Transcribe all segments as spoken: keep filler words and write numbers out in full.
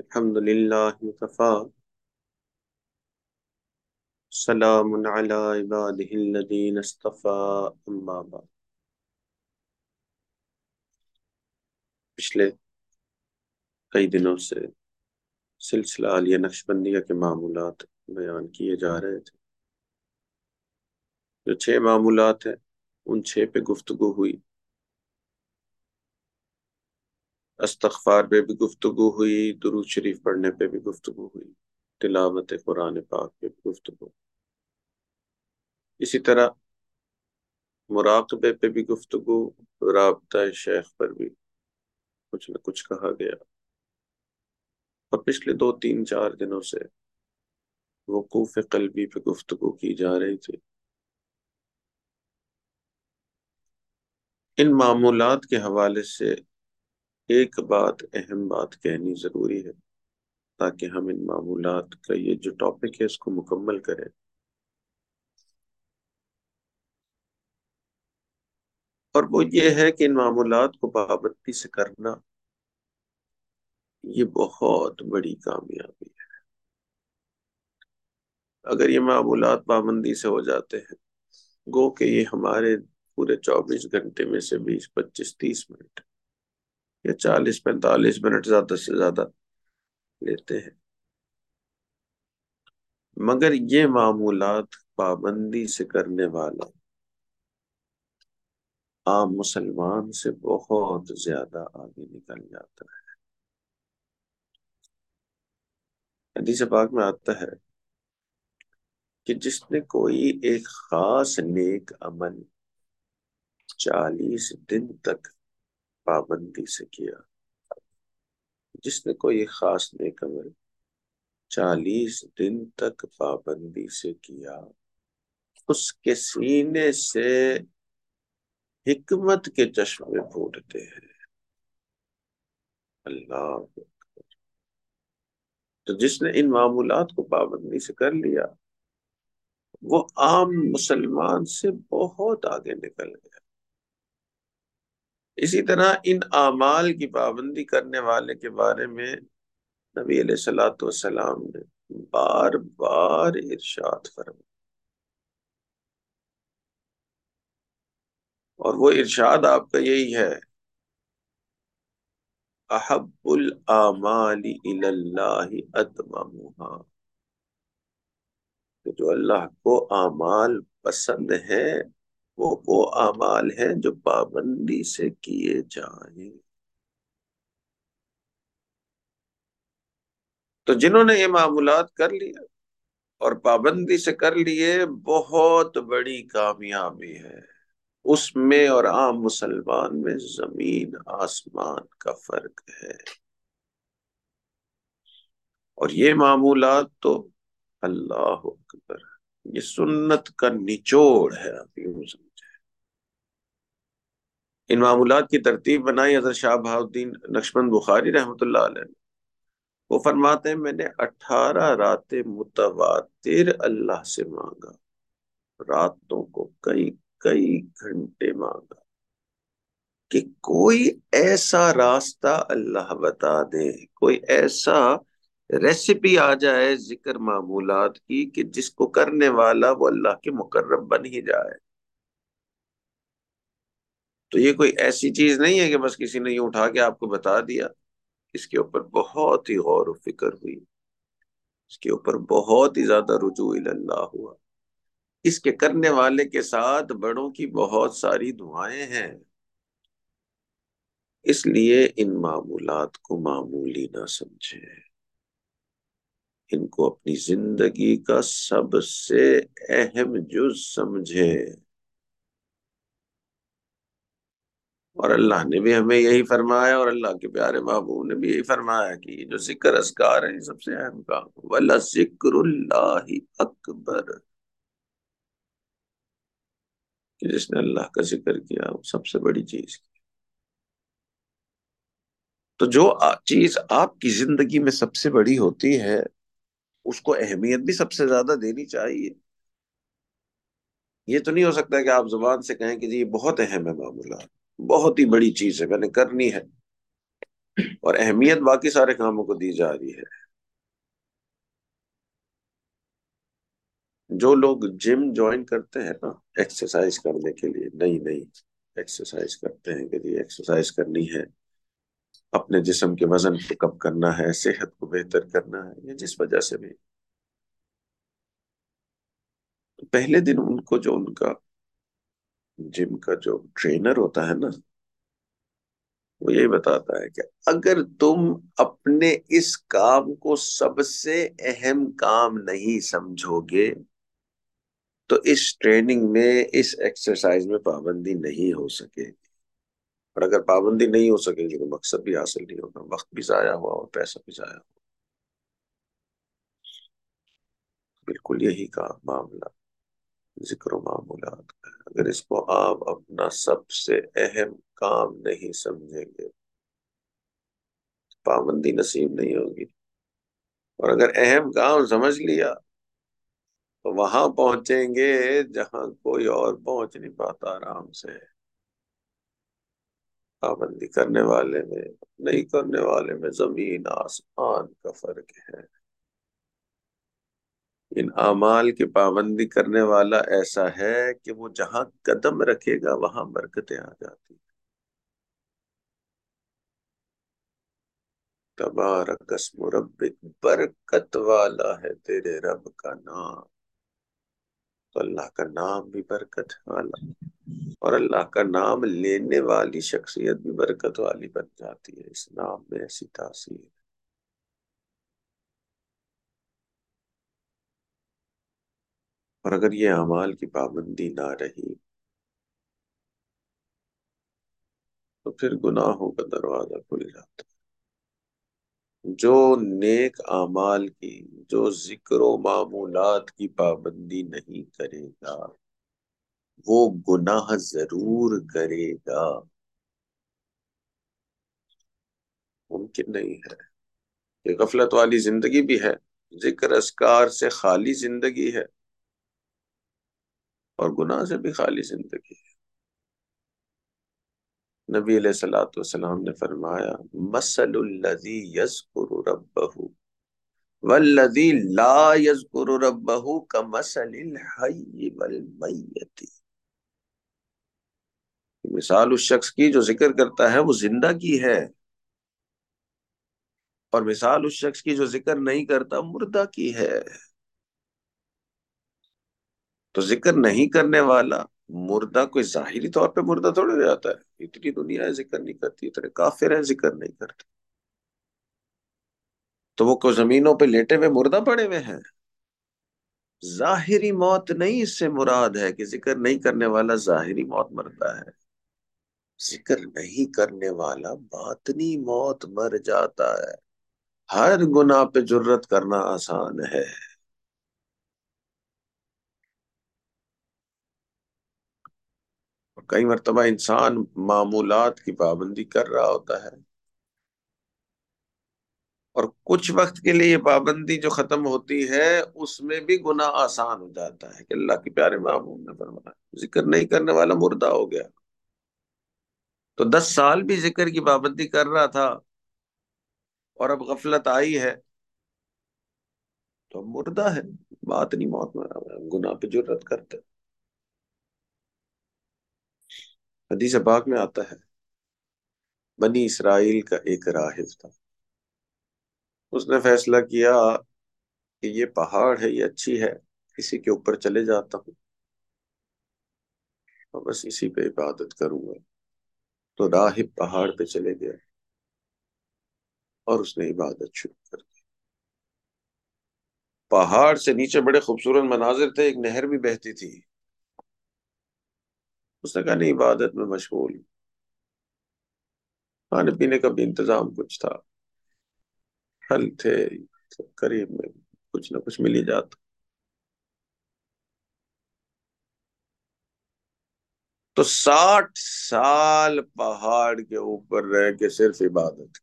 الحمد للہ وکفی سلام علی عبادہ الذین اصطفی اما بعد۔ پچھلے کئی دنوں سے سلسلہ عالیہ نقشبندیہ کے معمولات بیان کیے جا رہے تھے۔ جو چھ معمولات ہیں ان چھ پہ گفتگو ہوئی، استغفار پہ بھی گفتگو ہوئی، درود شریف پڑھنے پہ بھی گفتگو ہوئی، تلاوت قرآن پاک پہ بھی گفتگو، اسی طرح مراقبے پہ بھی گفتگو، رابطہ شیخ پر بھی کچھ نہ کچھ کہا گیا۔ اور پچھلے دو تین چار دنوں سے وقوف قلبی پہ گفتگو کی جا رہی تھی۔ ان معمولات کے حوالے سے ایک بات اہم بات کہنی ضروری ہے تاکہ ہم ان معمولات کا یہ جو ٹاپک ہے اس کو مکمل کریں۔ اور وہ یہ ہے کہ ان معمولات کو پابندی سے کرنا یہ بہت بڑی کامیابی ہے۔ اگر یہ معمولات پابندی سے ہو جاتے ہیں گو کہ یہ ہمارے پورے چوبیس گھنٹے میں سے بیس پچیس تیس منٹ یا چالیس پینتالیس منٹ زیادہ سے زیادہ لیتے ہیں، مگر یہ معمولات پابندی سے کرنے والا عام مسلمان سے بہت زیادہ آگے نکل جاتا ہے۔ حدیث پاک میں آتا ہے کہ جس نے کوئی ایک خاص نیک عمل چالیس دن تک پابندی سے کیا، جس نے کوئی خاص نیک عمل چالیس دن تک پابندی سے کیا، اس کے سینے سے حکمت کے چشمے پھوٹتے ہیں۔ اللہ، تو جس نے ان معمولات کو پابندی سے کر لیا وہ عام مسلمان سے بہت آگے نکل گیا۔ اسی طرح ان اعمال کی پابندی کرنے والے کے بارے میں نبی علیہ الصلوۃ والسلام نے بار بار ارشاد فرمایا، اور وہ ارشاد آپ کا یہی ہے، احب الاعمال الی اللہ ادومها، کہ جو اللہ کو اعمال پسند ہے وہ وہ اعمال ہیں جو پابندی سے کیے جائیں۔ تو جنہوں نے یہ معمولات کر لیا اور پابندی سے کر لیے بہت بڑی کامیابی ہے۔ اس میں اور عام مسلمان میں زمین آسمان کا فرق ہے۔ اور یہ معمولات تو اللہ اکبر، یہ سنت کا نچوڑ ہے، آپ یوں سمجھیں۔ ان معمولات کی ترتیب بنائی حضرت شاہ بہاؤ الدین نقشبند بخاری رحمۃ اللہ علیہ نے۔ وہ فرماتے ہیں میں نے اٹھارہ راتیں متواتر اللہ سے مانگا، راتوں کو کئی کئی گھنٹے مانگا کہ کوئی ایسا راستہ اللہ بتا دے، کوئی ایسا ریسیپی آ جائے ذکر معمولات کی کہ جس کو کرنے والا وہ اللہ کے مقرب بن ہی جائے۔ تو یہ کوئی ایسی چیز نہیں ہے کہ بس کسی نے یہ اٹھا کے آپ کو بتا دیا، اس کے اوپر بہت ہی غور و فکر ہوئی، اس کے اوپر بہت ہی زیادہ رجوع اللہ ہوا، اس کے کرنے والے کے ساتھ بڑوں کی بہت ساری دعائیں ہیں۔ اس لیے ان معمولات کو معمولی نہ سمجھیں، ان کو اپنی زندگی کا سب سے اہم جز سمجھیں۔ اور اللہ نے بھی ہمیں یہی فرمایا، اور اللہ کے پیارے محبوب نے بھی یہی فرمایا کہ یہ جو ذکر اذکار ہیں یہ سب سے اہم کام، وَلَذِكْرُ اللَّهِ أَكْبَرُ، کہ جس نے اللہ کا ذکر کیا وہ سب سے بڑی چیز کی۔ تو جو چیز آپ کی زندگی میں سب سے بڑی ہوتی ہے اس کو اہمیت بھی سب سے زیادہ دینی چاہیے۔ یہ تو نہیں ہو سکتا کہ آپ زبان سے کہیں کہ جی یہ بہت اہم ہے معاملات، بہت ہی بڑی چیز ہے، میں نے کرنی ہے، اور اہمیت باقی سارے کاموں کو دی جا رہی ہے. جو لوگ جم جوائن کرتے ہیں نا ایکسرسائز کرنے کے لیے، نئی نئی ایکسرسائز کرتے ہیں کہ جی ایکسرسائز کرنی ہے، اپنے جسم کے وزن کو کم کرنا ہے، صحت کو بہتر کرنا ہے، یا جس وجہ سے بھی، پہلے دن ان کو جو ان کا جم کا جو ٹرینر ہوتا ہے نا، وہ یہی بتاتا ہے کہ اگر تم اپنے اس کام کو سب سے اہم کام نہیں سمجھو گے تو اس ٹریننگ میں، اس ایکسرسائز میں پابندی نہیں ہو سکے گی. اور اگر پابندی نہیں ہو سکے گی تو مقصد بھی حاصل نہیں ہوگا، وقت بھی ضائع ہوا اور پیسہ بھی ضائع ہوا. بالکل یہی کا معاملہ ذکر و معمولات کا ہے. اگر اس کو آپ اپنا سب سے اہم کام نہیں سمجھیں گے، پابندی نصیب نہیں ہوگی. اور اگر اہم کام سمجھ لیا تو وہاں پہنچیں گے جہاں کوئی اور پہنچ نہیں پاتا آرام سے. پابندی کرنے والے میں، نہیں کرنے والے میں زمین آسمان کا فرق ہے. ان اعمال کی پابندی کرنے والا ایسا ہے کہ وہ جہاں قدم رکھے گا وہاں برکتیں آ جاتی. تبارک اسم ربک، برکت والا ہے تیرے رب کا نام. تو اللہ کا نام بھی برکت والا، اور اللہ کا نام لینے والی شخصیت بھی برکت والی بن جاتی ہے. اس نام میں ایسی تاثیر. اور اگر یہ اعمال کی پابندی نہ رہی تو پھر گناہوں کا دروازہ کھل جاتا. جو نیک اعمال کی، جو ذکر و معمولات کی پابندی نہیں کرے گا وہ گناہ ضرور کرے گا. ممکن نہیں ہے. یہ غفلت والی زندگی بھی ہے، ذکر اذکار سے خالی زندگی ہے، اور گناہ سے بھی خالی زندگی ہے. نبی علیہ الصلوۃ والسلام نے فرمایا مثل الذی یذکر ربہ والذی لا یذکر ربہ کمثل الحی والمیت. مثال اس شخص کی جو ذکر کرتا ہے وہ زندہ کی ہے، اور مثال اس شخص کی جو ذکر نہیں کرتا مردہ کی ہے. تو ذکر نہیں کرنے والا مردہ کوئی ظاہری طور پہ مردہ تھوڑی ہو جاتا ہے. اتنی دنیا ہے ذکر نہیں کرتی، اتنے کافر ہیں ذکر نہیں کرتے، تو وہ کو زمینوں پہ لیٹے ہوئے مردہ پڑے ہوئے ہیں. ظاہری موت نہیں اس سے مراد ہے کہ ذکر نہیں کرنے والا ظاہری موت مرتا ہے. ذکر نہیں کرنے والا باطنی موت مر جاتا ہے. ہر گناہ پہ جرت کرنا آسان ہے. کئی مرتبہ انسان معمولات کی پابندی کر رہا ہوتا ہے، اور کچھ وقت کے لیے یہ پابندی جو ختم ہوتی ہے اس میں بھی گناہ آسان ہو جاتا ہے کہ اللہ کے پیارے محبوب نے فرمایا ذکر نہیں کرنے والا مردہ ہو گیا. تو دس سال بھی ذکر کی پابندی کر رہا تھا اور اب غفلت آئی ہے تو اب مردہ ہے، بات نہیں، موت مرا ہوا ہے، گناہ پہ جرت کرتے. حدیث پاک میں آتا ہے بنی اسرائیل کا ایک راہب تھا. اس نے فیصلہ کیا کہ یہ پہاڑ ہے، یہ اچھی ہے، اسی کے اوپر چلے جاتا ہوں اور بس اسی پہ عبادت کروں گا. تو راہب پہاڑ پہ چلے گیا اور اس نے عبادت شروع کر دی. پہاڑ سے نیچے بڑے خوبصورت مناظر تھے، ایک نہر بھی بہتی تھی. اس نے کہا نہیں، عبادت میں مشغول ہوں. کھانے پینے کا بھی انتظام کچھ تھا، پھل تھے، قریب میں کچھ نہ کچھ مل ہی جاتا. تو ساٹھ سال پہاڑ کے اوپر رہ کے صرف عبادت،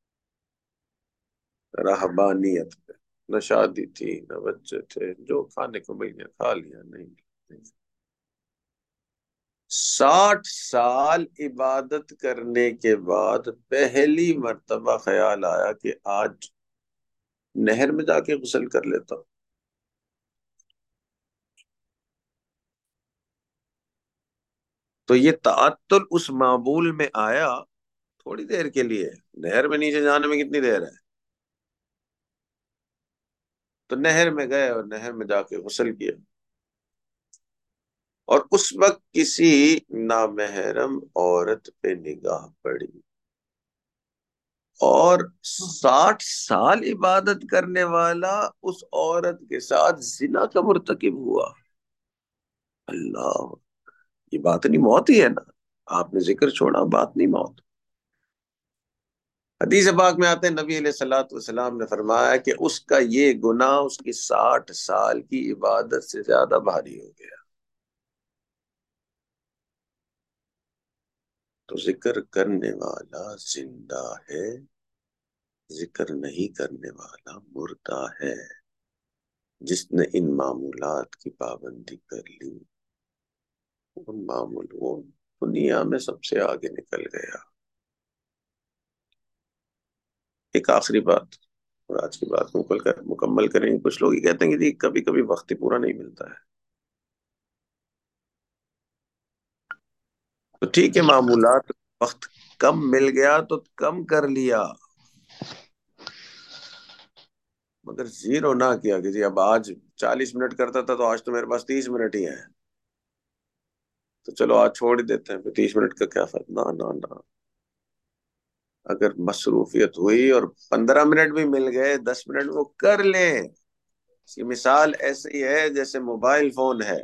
رہبانیت پہ. نہ شادی تھی نہ بچے تھے، جو کھانے کو مل گیا کھا لیا، نہیں نہیں. ساٹھ سال عبادت کرنے کے بعد پہلی مرتبہ خیال آیا کہ آج نہر میں جا کے غسل کر لیتا ہوں. تو یہ تعطل اس معمول میں آیا تھوڑی دیر کے لیے. نہر میں نیچے جانے میں کتنی دیر ہے؟ تو نہر میں گئے اور نہر میں جا کے غسل کیا، اور اس وقت کسی نامحرم عورت پہ نگاہ پڑی، اور ساٹھ سال عبادت کرنے والا اس عورت کے ساتھ زنا کا مرتکب ہوا. اللہ، یہ بات نہیں موت ہی ہے نا. آپ نے ذکر چھوڑا، بات نہیں موت. حدیث پاک میں آتے ہیں نبی علیہ الصلوۃ والسلام نے فرمایا کہ اس کا یہ گناہ اس کی ساٹھ سال کی عبادت سے زیادہ بھاری ہو گیا. تو ذکر کرنے والا زندہ ہے، ذکر نہیں کرنے والا مردہ ہے. جس نے ان معمولات کی پابندی کر لی، ان معمول وہ دنیا میں سب سے آگے نکل گیا. ایک آخری بات اور آج کی بات مکمل کر مکمل کریں گے. کچھ لوگ یہ کہتے ہیں کہ جی کبھی کبھی وقت ہی پورا نہیں ملتا ہے. تو ٹھیک ہے، معمولات وقت کم مل گیا تو کم کر لیا، مگر زیرو نہ کیا کہ جی اب آج چالیس منٹ کرتا تھا تو آج تو میرے پاس تیس منٹ ہی ہے، تو چلو آج چھوڑ ہی دیتے ہیں، پھر تیس منٹ کا کیا فرق. نہ نہ نہ، اگر مصروفیت ہوئی اور پندرہ منٹ بھی مل گئے، دس منٹ وہ کر لیں. اس کی مثال ایسے ہی ہے جیسے موبائل فون ہے،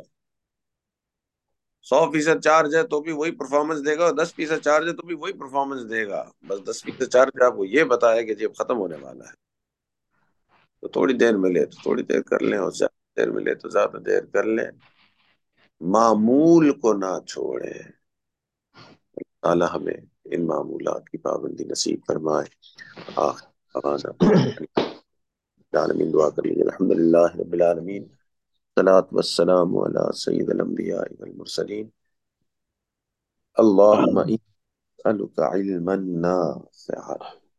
سو فیصد چارج ہے تو بھی وہی پرفارمنس دے گا، اور دس فیصد چارج ہے تو بھی وہی پرفارمنس دے گا. بس دس فیصد چارج آپ کو یہ بتایا کہ جی اب ختم ہونے والا ہے. تو تھوڑی دیر ملے تو تھوڑی دیر کر لیں، اور زیادہ دیر ملے تو زیادہ دیر کر لیں. معمول کو نہ چھوڑیں. تعالیٰ ہمیں ان معمولات کی پابندی نصیب فرمائے. آخر دعوانا العالمین. دعا کر لیجیے. الحمد للہ رب العالمین، الصلاۃ والسلام علی سید الانبیاء والمرسلین. اللہم اسألک علما نافعا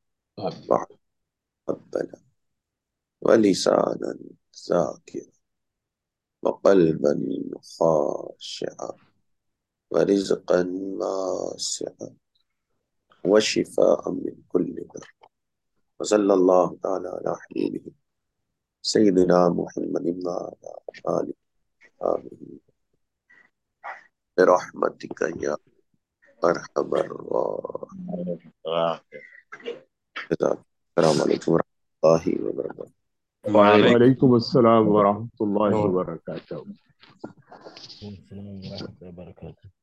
وعملا ولسانا ذاکرا وقلبا خاشعا ورزقا واسعا وشفاء من كل ضر. وصلی اللہ تعالی علی حبیبہ سیدنا محمد وعلی آلہ وصحبہ برحمتک یا ارحم الراحمین. السلام علیکم ورحمۃ اللہ وبرکاتہ. وعلیکم وعلیکم السلام ورحمۃ اللہ وبرکاتہ. السلام ورحمۃ اللہ وبرکاتہ.